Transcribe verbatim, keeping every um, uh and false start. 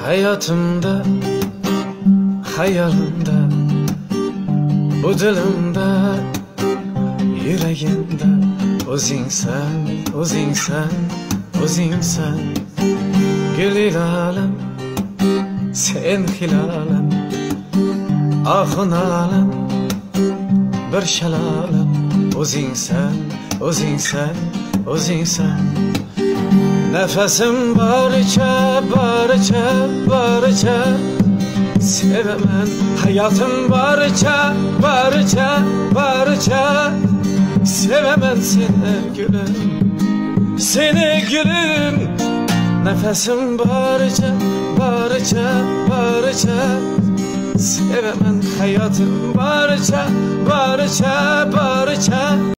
Hayatımda, hayalimde, bu dilimde, yüreğimde o'zingsan, o'zingsan, o'zingsan. Gül ilalem, sen hilalem, ahın alem, bir şalalem. O'zingsan, o'zingsan, o'zingsan. Nefesim barça, barça, barça sevemen. Hayatım barça, barça, barça sevemen seni gülüm, seni gülüm. Nefesim barça, barça, barça sevemen. Hayatım barça, barça, barça.